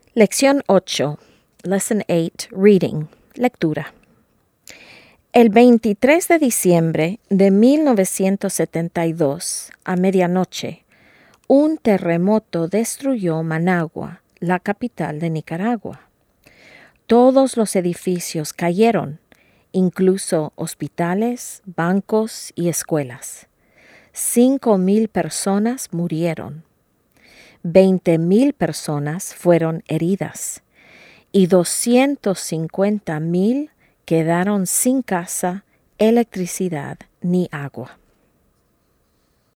Lección 8. Lesson 8. Reading. Lectura. El 23 de diciembre de 1972, a medianoche, un terremoto destruyó Managua, la capital de Nicaragua. Todos los edificios cayeron, incluso hospitales, bancos y escuelas. 5,000 personas murieron. 20,000 personas fueron heridas y 250,000 quedaron sin casa, electricidad ni agua.